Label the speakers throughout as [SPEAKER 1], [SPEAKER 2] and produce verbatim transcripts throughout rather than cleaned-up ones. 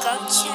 [SPEAKER 1] Гоча.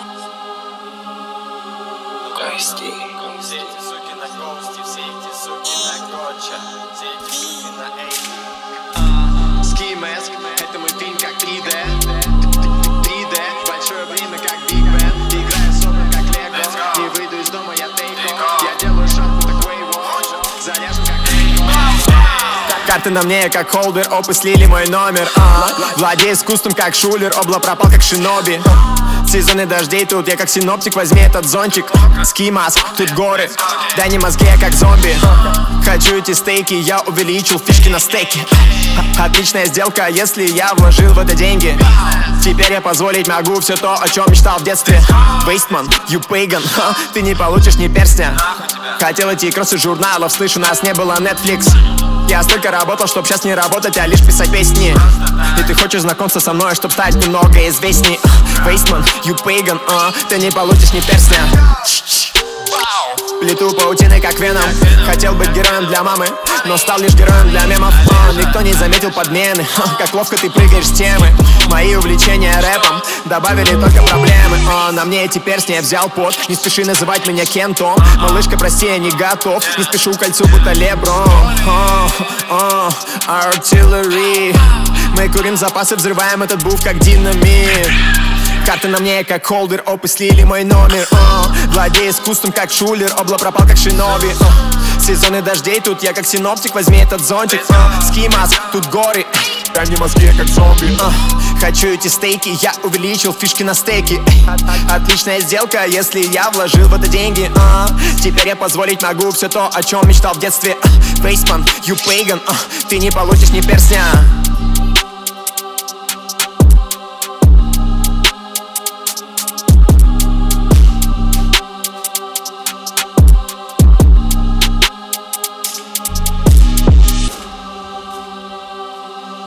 [SPEAKER 2] Гости.
[SPEAKER 3] Все эти суки на гости, все эти суки на гоча, все эти суки на эй.
[SPEAKER 4] Ski Mask, это мой фильм как три дэ три дэ, большое время как Big Ben. Играю собран как Лего, не выйду из дома, я тейко. Я делаю шаг, такой его заряжен как тейко.
[SPEAKER 5] Карты на мне, как холдер, опы слили мой номер, а владею искусством, как шулер, обла пропал, как шиноби. Сезоны дождей, тут я как синоптик, возьми этот зонтик. Ski Mask, тут горы, дай не мозги, я как зомби. Хочу эти стейки, я увеличил фишки на стейке. Отличная сделка, если я вложил в это деньги. Теперь я позволить могу все то, о чем мечтал в детстве. Вейстман, you pagan, ты не получишь ни перстня. Хотел эти кроссы журналов, слышу, нас не было Netflix. Я столько работал, чтоб сейчас не работать, а лишь писать песни. И ты хочешь знакомиться со мной, чтоб стать немного известней. Вейстман, you pagan, uh, ты не получишь ни перстня. Плету паутины, как Веном. Хотел быть героем для мамы, но стал лишь героем для мемов. uh, Никто не заметил подмены, uh, как ловко ты прыгаешь с темы. Мои увлечения рэпом добавили только проблемы. uh, На мне эти перстни, я взял пот. Не спеши называть меня Кентом. Малышка, прости, я не готов. Не спешу к кольцу, будто Леброн. uh, uh, Artillery. Мы курим запасы, взрываем этот буф, как динамит. Карты на мне, как холдер, опы слили мой номер. uh. Владею искусством, как шулер, обла пропал, как шиноби. uh. Сезоны дождей, тут я как синоптик, возьми этот зонтик. uh. Ski Mask, тут горы, дай мне мозги, я как зомби. uh. Хочу эти стейки, я увеличил фишки на стейке. Отличная сделка, если я вложил в это деньги. uh. Теперь я позволить могу все то, о чем мечтал в детстве. Вейстман, you pagan, uh, ты не получишь ни перстня.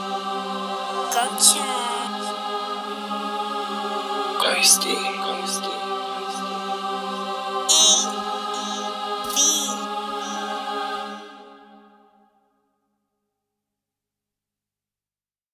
[SPEAKER 1] Гоча.
[SPEAKER 2] Гости. Гости.